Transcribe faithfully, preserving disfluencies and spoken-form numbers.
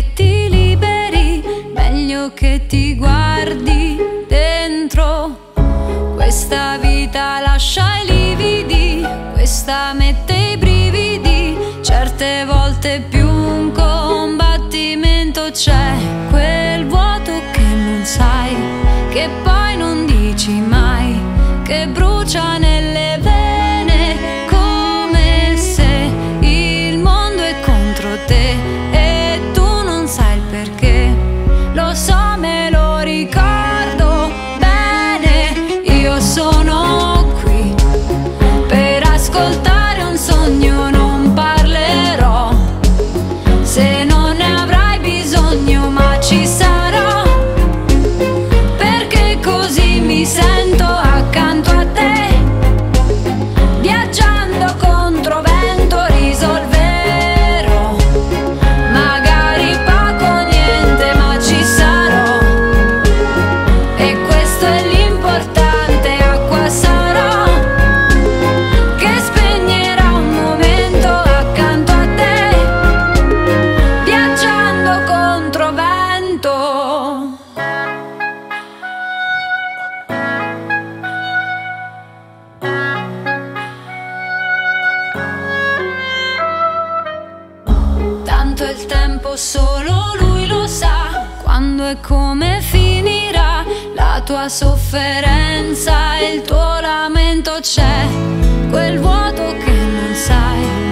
che ti liberi, meglio che ti guardi dentro. Questa vita lascia i lividi, questa mette i brividi, certe volte più un combattimento c'è, quel vuoto che non sai, che poi non dici mai, che brucia nelle vene, come se il mondo è contro te e tu non sai il perché. Lo so, me lo ricordo bene, io sono qui per ascoltare un sogno, non parlerò se non ne avrai bisogno, ma ci sarò, perché così mi sento accanto a te, viaggiando contro vento risolverò, magari poco niente, ma ci sarò, e questo è l'importante, acqua sarò, che spegnerà un momento accanto a te, viaggiando contro vento. Tanto il tempo solo lui lo sa, quando e come finirà la tua sofferenza, il tuo lamento, c'è quel vuoto che non sai